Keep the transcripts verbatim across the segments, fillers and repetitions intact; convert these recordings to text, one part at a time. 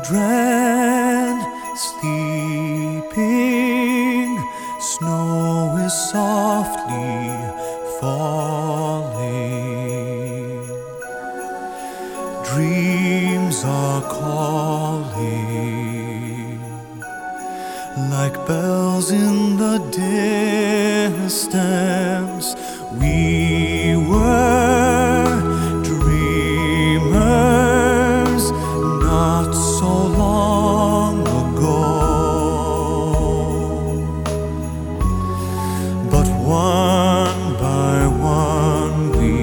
children sleeping, snow is softly falling, dreams are calling like bells in the distance. We were dreamers not so long ago, but one by one we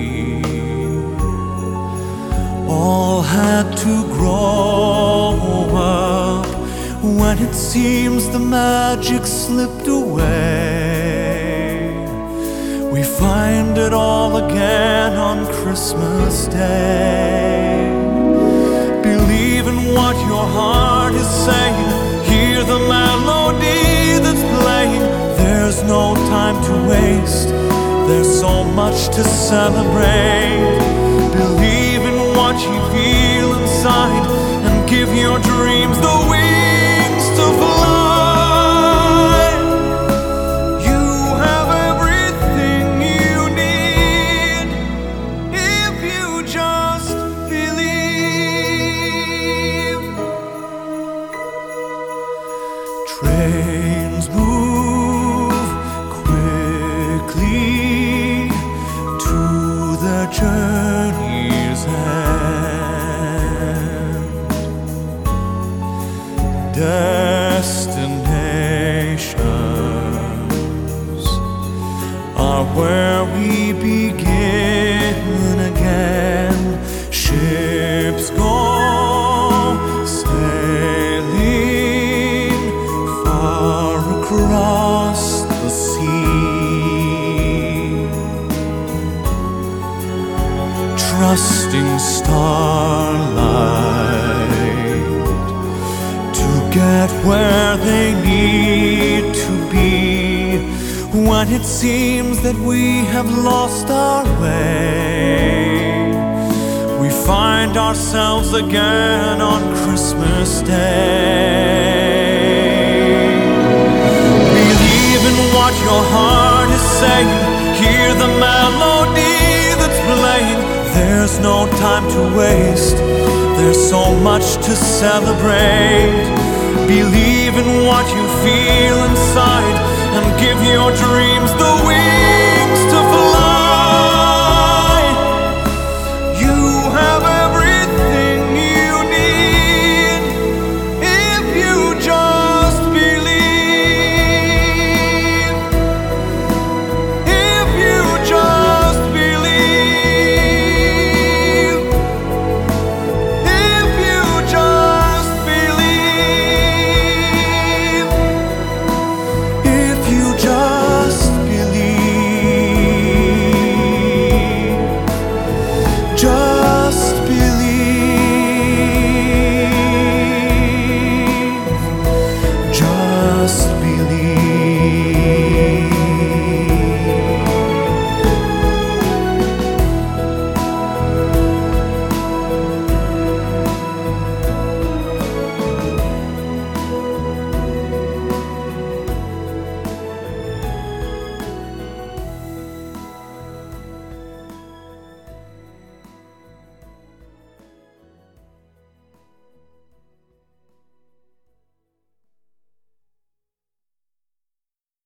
all had to grow up. When it seems the magic slipped away, we find it all again on Christmas Day. Believe in what your heart is saying, hear the melody that's playing. There's no time to waste, there's so much to celebrate. Believe in what you feel inside and give your dreams the wings to fly. You have everything you need if you just believe. Trains move quickly to their journey's end. Destinations are where we begin again. Ships go sailing far across the sea, trusting starlight to get where they need to be. When it seems that we have lost our way, we find ourselves again on Christmas Day. Believe in what your heart is saying, hear the melody that's playing. There's no time to waste, there's so much to celebrate. Believe in what you feel inside and give your dreams the wings.